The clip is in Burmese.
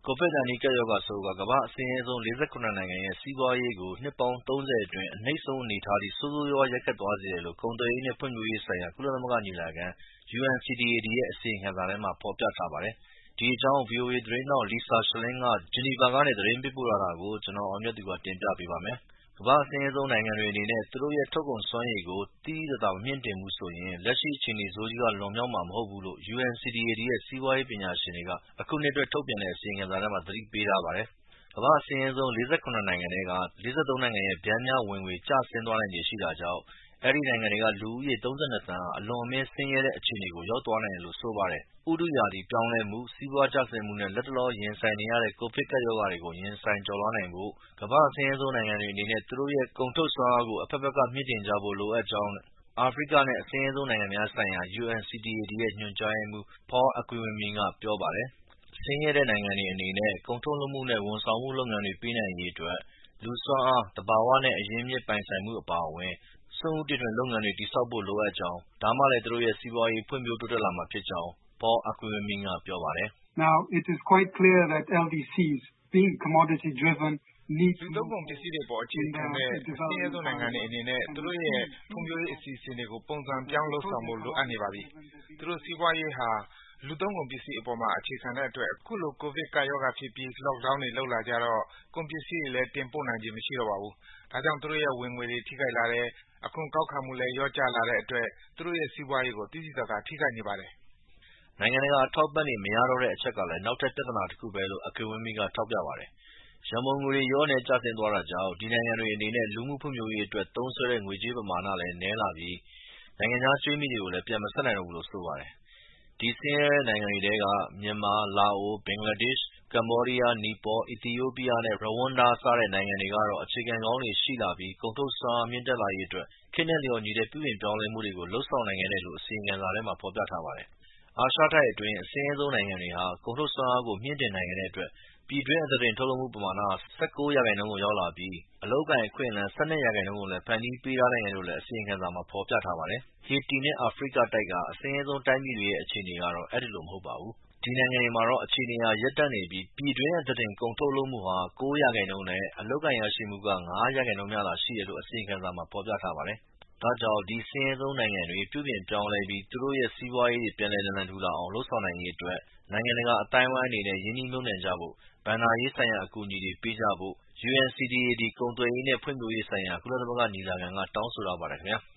COVID-19 ကပ်ရောဂါဆိုးက ကမ္ဘာ့အဆင်းရဲဆုံး 47 နိုင်ငံရဲ့ စီးပွားရေးကို နှစ်ပေါင်း 30 အတွင်း အနိမ့်ဆုံးအနေအထားထိ ဆိုးဆိုးရွားရွား ရိုက်ခတ်သွားစေတယ်လို့ ကုန်သွယ်ရေးနဲ့ ဖွံ့ဖြိုးရေးဆိုင်ရာ ကုလသမဂ္ဂညီလာခံ UNCTAD ရဲ့ အစီရင်ခံစာထဲမှာ ဖော်ပြထားပါတယ်။ ဒီအကြောင်း VOA သတင်းထောက် Lisa Schlein က ဂျီနီဗာကနေ သတင်းပေးပို့ထားတာကို ကိုအောင်မြတ်သူက တင်ပြပေးပါမယ်။ ကမ္ဘာ့အဆင်းရဲဆုံးနိုင်ငံတွေအနေနဲ့ သူတို့ရဲ့ ထုတ်ကုန်စွမ်းရည်ကို သိသိသာသာ မမြှင့်တင်ဘူးဆိုရင် လက်ရှိအခြေအနေဆိုးကြီးက လွန်မြောက်မှာမဟုတ်ဘူးလို့ UNCTAD ရဲ့ စီးပွားရေးပညာရှင်တွေက အခုနှစ်အတွက်ထုတ်ပြန်တဲ့ အစီရင်ခံစာထဲမှာ သတိပေးထားပါတယ်။ ကမ္ဘာ့အဆင်းရဲဆုံး 47 နိုင်ငံထဲက 43 နိုင်ငံရဲ့ ပျမ်းမျှဝင်ငွေ ကျဆင်းသွားနိုင်ခြေရှိတာကြောင့် အဲဒီနိုင်ငံတွေက လူဦးရေ ၃၂ သန်းဟာ အလွန်အမင်းဆင်းရဲတဲ့အခြေအနေကို ရောက်သွားနိုင်တယ်လို့ ဆိုပါတယ်။ ဥတုရာသီပြောင်းလဲမှု၊ စီးပွားကျဆင်းမှုနဲ့ လတ်တလောရင်ဆိုင်နေရတဲ့ ကိုဗစ်ကပ်ရောဂါတွေကို ရင်ဆိုင်ကျော်လွှားနိုင်ဖို့ ကမ္ဘာ့အဆင်းရဲဆုံးနိုင်ငံတွေအနေနဲ့ သူတို့ရဲ့ ကုန်ထုတ်စွမ်းအားကို အဖက်ဖက်က မြှင့်တင်ကြဖို့လိုအပ်ကြောင်း အာဖရိကနဲ့ အဆင်းရဲဆုံးနိုင်ငံများဆိုင်ရာ UNCTAD ရဲ့ ညွှန်ကြားရေးမှူး Paul Akiwumi က ပြောပါတယ်။ ဆင်းရဲတဲ့နိုင်ငံတွေအနေနဲ့ ကုန်ထုတ်လုပ်မှုနဲ့ ဝန်ဆောင်မှုလုပ်ငန်းတွေပေးနိုင်ရေးအတွက် လူ့စွမ်းအား၊ သဘာဝနဲ့ အရင်းအမြစ်ပိုင်ဆိုင်မှုအပါအဝင် စွန့်ဦးတီထွင်လုပ်ငန်းတွေ တည်ဆောက်ဖို့လိုအပ်ကြောင်း၊ ဒါမှလည်း သူတို့ရဲ့ စီးပွားရေး ဖွံ့ဖြိုးတိုးတက်လာမှာဖြစ်ကြောင်း Paul Akiwumi က ပြောပါတယ်။ “လူသုံးကုန်ပစ္စည်းတွေအပေါ် အခြေခံတဲ့ အဆင်းရဲဆုံးနိုင်ငံတွေအနေနဲ့ သူတို့ရဲ့ ဖွံ့ဖြိုးရေးအစီအစဉ်တွေကို ပုံစံပြောင်းလုပ်ဆောင်ဖို့ လိုအပ်နေပါပြီ။ သူတို့စီးပွားရေးဟာ လူသုံးကုန်ပစ္စည်းအပေါ်မှာ အခြေခံတဲ့အတွက် အခုလို ကိုဗစ်ကပ်ရောဂါဖြစ်ပြီး Lockdown တွေလုပ်လာကြတော့ ကုန်ပစ္စည်းတွေလည်း တင်ပို့နိုင်ခြေမရှိတော့ပါဘူး။ ဒါကြောင့် သူတို့ရဲ့ ဝင်ငွေတွေ ထိခိုက်လာတယ်၊ အခွန်ကောက်ခံမှုလည်း လျော့ကျလာတဲ့အတွက် သူတို့ရဲ့ စီးပွားရေးကို သိသိသာသာ ထိခိုက်နေပါတယ်။ ” နိုင်ငံတကာအထောက်အပံ့တွေ မရတော့တဲ့အချက်ကလည်း နောက်ထပ် ပြဿနာတခုပဲလို့ Akiwumi က ထောက်ပြပါတယ်။ ရန်ပုံငွေတွေ လျော့နည်းကျဆင်းသွားတာကြောင့် ဒီနိုင်ငံတွေအနေနဲ့ လူမှုဖွံ့ဖြိုးရေးအတွက် သုံးစွဲတဲ့ ငွေကြေးပမာဏလည်း နည်းလာပြီး နိုင်ငံခြားကြွေးမြီတွေကိုလည်း ပြန်မဆပ်နိုင်တော့ဘူးလို့ ဆိုပါတယ်။ ဒီဆင်းရဲတဲ့နိုင်ငံတွေထဲက မြန်မာ၊ လာအို၊ ဘင်္ဂလားဒေ့ရှ်၊ ကမ္ဘောဒီးယား၊ နီပေါ၊ အီသီယိုးပီးယားနဲ့ ရဝမ်ဒါ စတဲ့နိုင်ငံတွေကတော့ အခြေခံကောင်းတွေရှိလာပြီး ကုန်ထုတ်စွမ်းအားမြင့်တက်လာရေးအတွက် ခေတ်နဲ့လျော်ညီတဲ့ ပြုပြင်ပြောင်းလဲမှုတွေကို လုပ်ဆောင်နိုင်ခဲ့တယ်လို့ အစီရင်ခံစာထဲမှာ ဖော်ပြထားပါတယ်။ အာရှတိုက်အတွင်း အဆင်းရဲဆုံးနိုင်ငံတွေဟာ ကုန်ထုတ်စွမ်းအားကို မြှင့်တင်နိုင်ခဲ့တဲ့အတွက် ပြည်တွင်းအသားတင်ထုတ်လုပ်မှုပမာဏဟာ ၁၉% ကိုရောက်လာပြီး အလုပ်အကိုင်အခွင့်အလမ်း ၁၂% ကိုလည်း ဖန်တီးပေးထားနိုင်တယ်လို့လည်း အစီရင်ခံစာမှာ ဖော်ပြထားပါတယ်။ ဟေတီနဲ့ အာဖရိကတိုက်က အဆင်းရဲဆုံးတိုင်းပြည်တွေရဲ့ အခြေအနေကတော့ အဲဒီလိုမဟုတ်ပါဘူး။ ဒီနိုင်ငံတွေမှာတော့ အခြေအနေဟာ ရပ်တန့်နေပြီး ပြည်တွင်းအသားတင်ကုန်ထုတ်လုပ်မှုဟာ ၉% နဲ့ အလုပ်အကိုင်ရရှိမှုက ၅% မျှသာရှိတယ်လို့ အစီရင်ခံစာမှာ ဖော်ပြထားပါတယ်။ ဒါကြောင့် ဒီဆင်းရဲဆုံးနိုင်ငံတွေ ပြုပြင်ပြောင်းလဲပြီး သူတို့ရဲ့ စီးပွားရေးတွေ ပြန်လည်နာလန်ထူလာအောင် လုပ်ဆောင်နိုင်ရေးအတွက် နိုင်ငံတကာအသိုင်းအဝိုင်းအနေနဲ့ ရင်းနှီးမြှုပ်နှံကြဖို့၊ ဘဏ္ဍာရေးဆိုင်ရာ အကူအညီတွေပေးကြဖို့ UNCTAD ကုန်သွယ်ရေးနဲ့ ဖွံ့ဖြိုးရေးဆိုင်ရာ ကုလသမဂ္ဂညီလာခံက တောင်းဆိုထားပါတယ်ခင်ဗျာ။